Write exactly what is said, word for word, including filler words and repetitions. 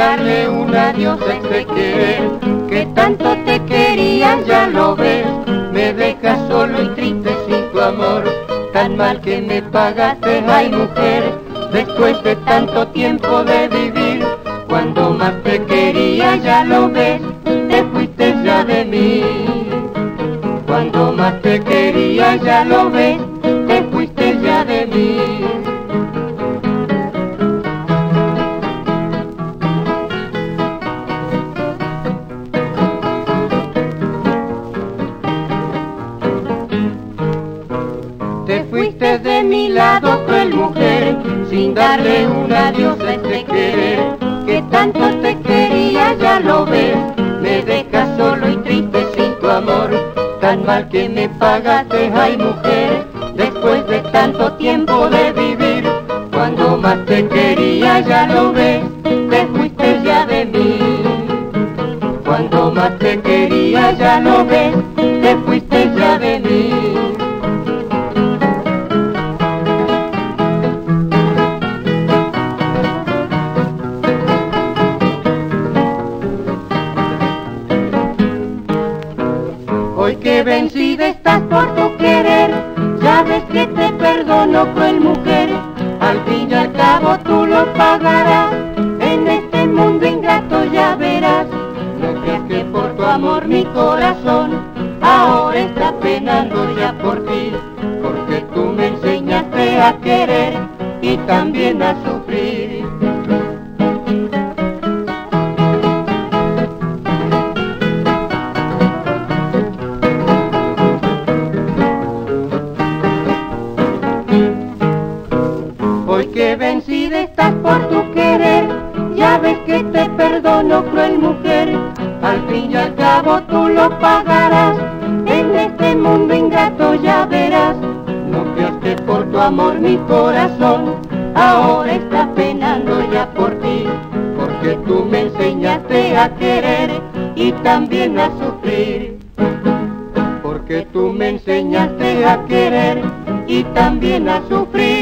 darle un adiós a este querer, que tanto te quería, ya lo ves, me dejas solo y triste sin tu amor, tan mal que me pagaste, ay mujer, después de tanto tiempo de vivir, cuando más te quería, ya lo ves, te fuiste ya de mí. Cuando más te quería, ya lo ves, te fuiste ya de mí. Te fuiste de mi lado, cruel mujer, sin darle un adiós a este querer, que tanto te quería, ya lo ves, me dejas solo y triste sin tu amor, tan mal que me pagaste, ay mujer, después de tanto tiempo de vivir, cuando más te quería, ya lo ves, te fuiste ya de mí. Cuando más te quería, ya lo ves, te fuiste ya de mí. Hoy que vencida estás por tu querer, ya ves que te perdono, cruel mujer, al fin y al cabo tú lo pagarás, en este mundo ingrato ya verás, no creas que por tu amor mi corazón ahora está penando ya por ti, porque tú me enseñaste a querer y también a sufrir. Hoy que vencida estás por tu querer, ya ves que te perdono, cruel mujer, al fin y al cabo tú lo pagarás, en este mundo ingrato ya verás, no creas que por tu amor mi corazón ahora está penando ya por ti, porque tú me enseñaste a querer y también a sufrir, porque tú me enseñaste a querer y también a sufrir.